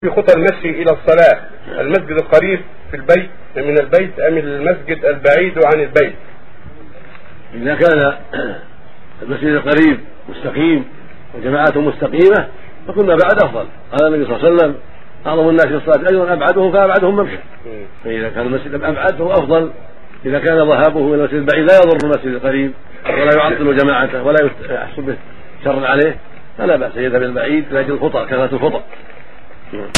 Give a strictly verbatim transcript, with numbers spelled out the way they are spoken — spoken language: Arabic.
في خطى المشي إلى الصلاة المسجد القريب في البيت من البيت أم المسجد البعيد عن البيت؟ إذا كان المسجد القريب مستقيم وجماعته مستقيمة فكل ما بعد أفضل. قال النبي صلى الله عليه وسلم أعظم الناس في الصلاة أجرا أبعدهم فأبعدهم ممشى. فإذا كان المسجد الأبعد فهو أفضل. إذا كان ذهابه إلى المسجد البعيد لا يضر المسجد القريب ولا يعطل جماعته ولا يحصل به شر عليه فلا بأس يذهب البعيد لأجل الخطأ كثرة الخطأ.